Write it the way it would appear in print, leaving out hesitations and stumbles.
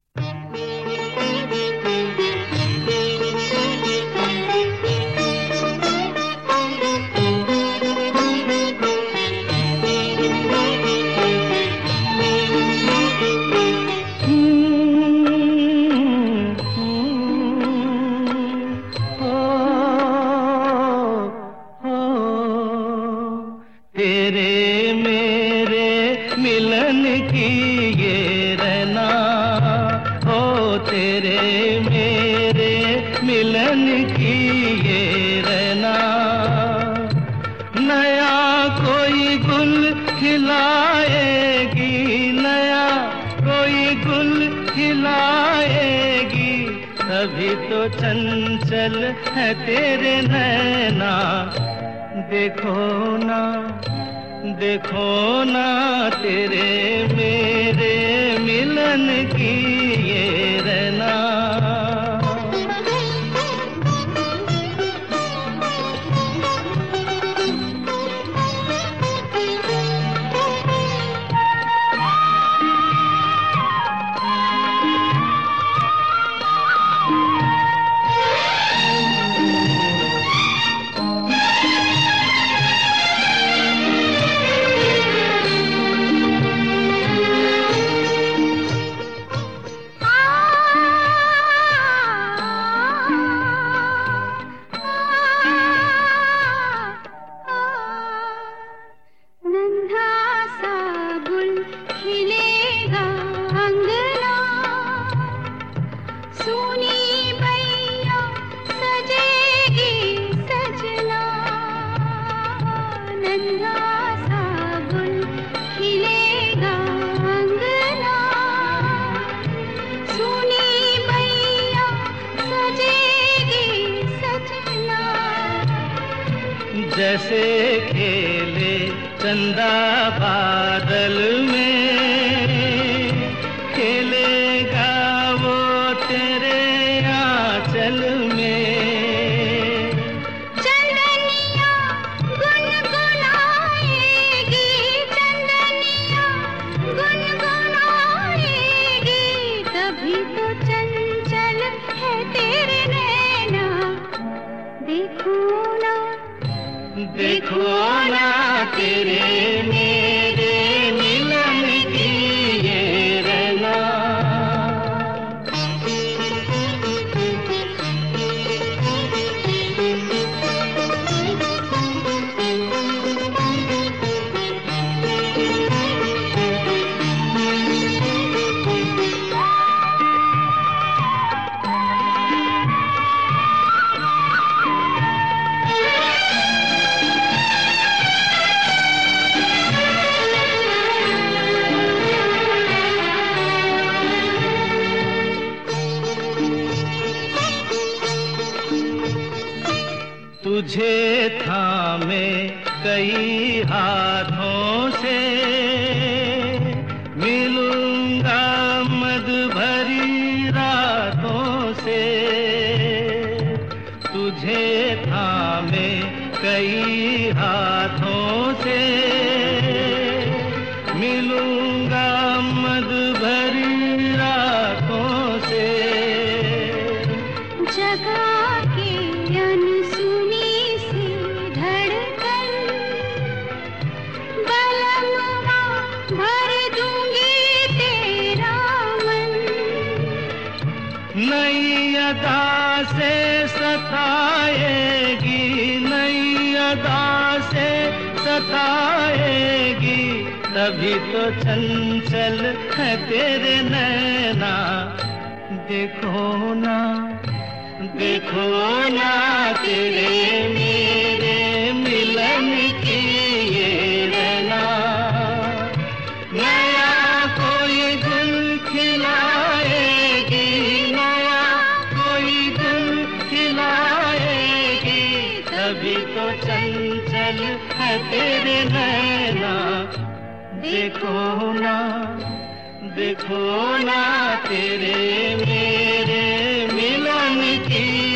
तेरे मेरे मिलन की ये रहना, ओ तेरे मेरे मिलन की ये रहना। नया कोई गुल खिलाएगी, नया कोई गुल खिलाएगी, तभी तो चंचल है तेरे नैना। देखो ना, देखो ना तेरे मेरे मिलन की ये रहना। जैसे खेले चंदा बादल में, खेलेगा वो तेरे आंचल में। चंदनिया गुनगुनाएगी, चंदनिया गुनगुनाएगी, तभी तो चंचल है तेरे नैना। देखो ना, देखो ना तेरे मेरे मिलन की ये रहना। तुझे थामे कई हाथों से, मिलूंगा मद भरी रातों से। तुझे थामे कई हाथों से, मिलूंगा मद भरी रातों से। जगा के अनसुनी सी धड़कन, बलमवा भर दूंगी तेरा मन। नई अदा से सताएगी, नई अदा से सताएगी, तभी तो चंचल है तेरे नैना। देखो ना, देखो ना तेरे मेरे मिलन की ये रहना। नया कोई गुल खिलाएगी, नया कोई गुल खिलाएगी, तभी तो चंचल है तेरे नैना। देखो ना, देखो ना तेरे मेरे मिलन की